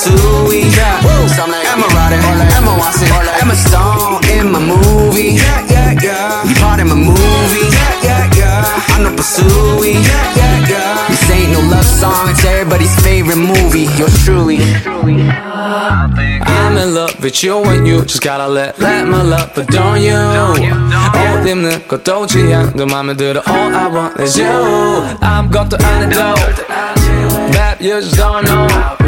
Pursuit. Am I riding? Am I watching? Am I star in my movie? You part in my movie? I'm the pursuit. This ain't no love song, it's everybody's favorite movie. Yours truly. I'm in love with you and you just gotta let my love adorn you. 옷 입는 것도 취향 너 맘에 들어. All I want is you. 아무것도 안 해도 That you just don't know.